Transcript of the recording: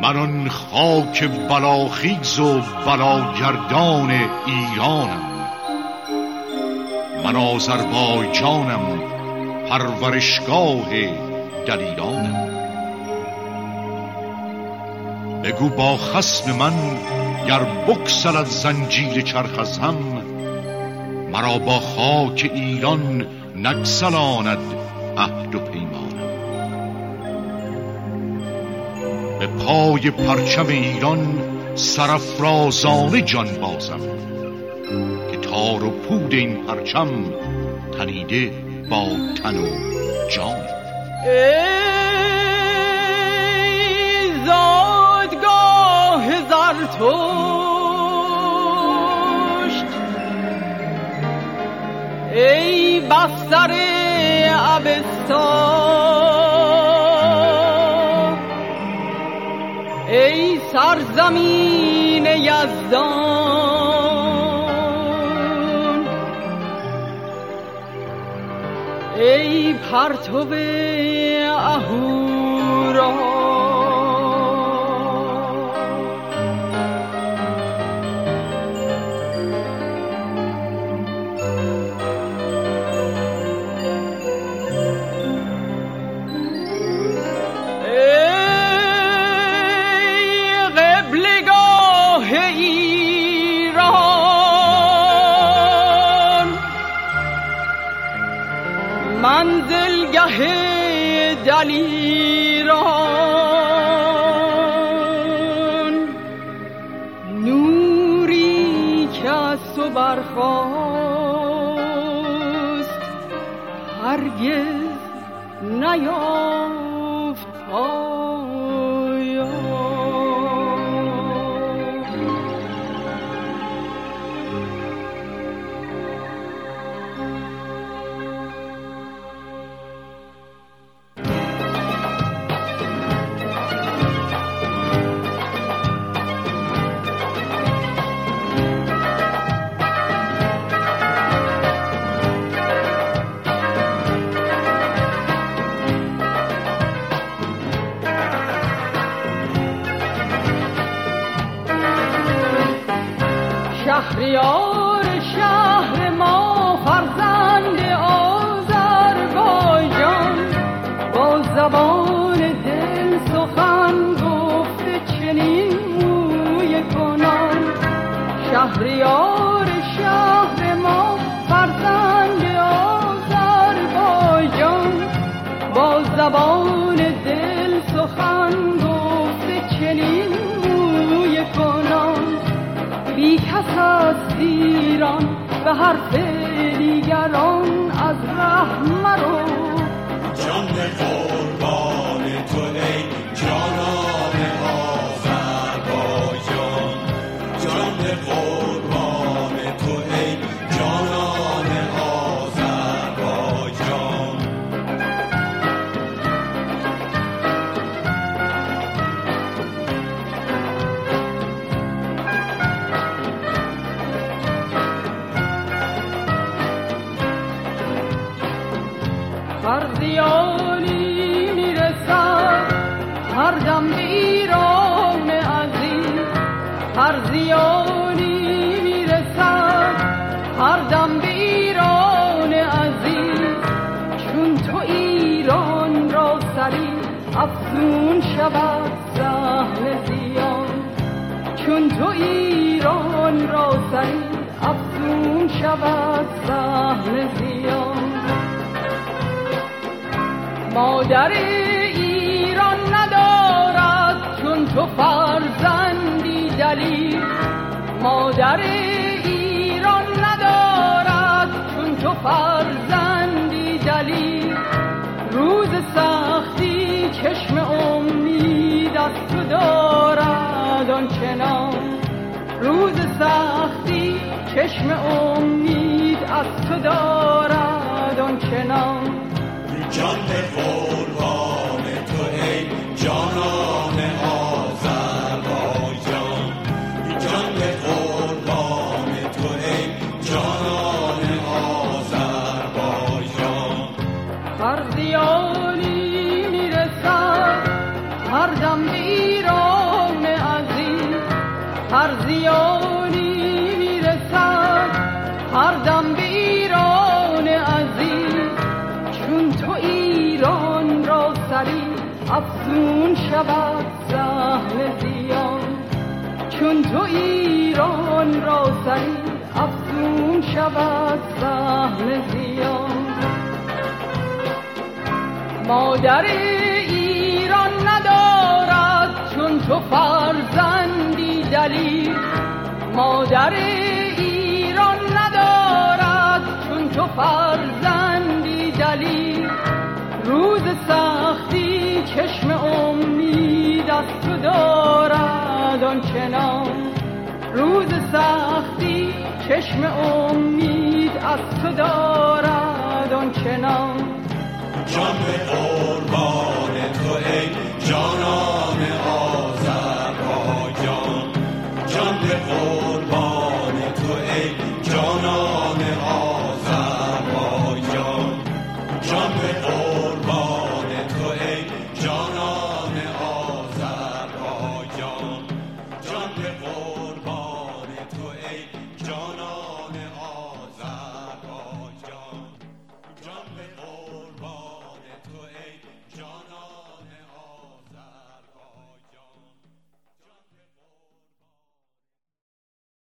من آن خاک بلاخیز و بلاگردان ایرانم، من آذربایجانم پرورشگاه دلیرانم. بگو با خصم من گر بگسلد زنجیر چرخ از هم، مرا با خاک ایران نگسلاند عهد و پیمانم. به پای پرچم ایران سرافرازانه جان بازم، که تار و پود این پرچم تنیده با تن و جان. ای زادگاه زرتشت، ای بستر ابستا، ای سرزمین یزدان، ای پرتو اهورا. منزلگه دلیران، نوری که از تو برخاست هرگز نیافت پایان. شهریار شهر ما فرزند آذربایجان، با زبان دل سخن گفته چنین موی کنان. شهریار شهر ما فرزند آذربایجان، با زبان دل سخن گفته چنین موی کنان. بی کس است ایران به حرف دیگران از ره مرو، جان قربان تو ای جانان آذربایجان، جان قربان تو ای جانان آذربایجان. هر زیانی میرسد هر دم به ایران عزیز، هر زیانی میرسد هر دم به ایران عزیز. چون تو ایران را سری افزون شود سهم زیان، چون تو ایران را سری افزون شود سهم زیان. مادر ایران ندارد چون تو فرزندی دلیر، مادر ایران ندارد چون تو فرزندی دلیر. روز سختی چشم امید از تو دارد آنچنان، روز سختی چشم امید از تو دارد آنچنان. جان قربان تو ای جانان آذربایجان، جان قربان تو ای جانان آذربایجان. هر زیانی میرسد هر دم به ایران افزون شود سهم زیان. چون تو ایران را سری افزون شود سهم زیان. مادر ایران ندارد چون تو فرزندی دلیر. مادر ایران ندارد چون تو فرزندی دلیر. روز سختی چشم امید از تو دارد آنچنان. روز سختی چشم امید از تو دارد آنچنان. جان به قربان تو ای جانان آزاد.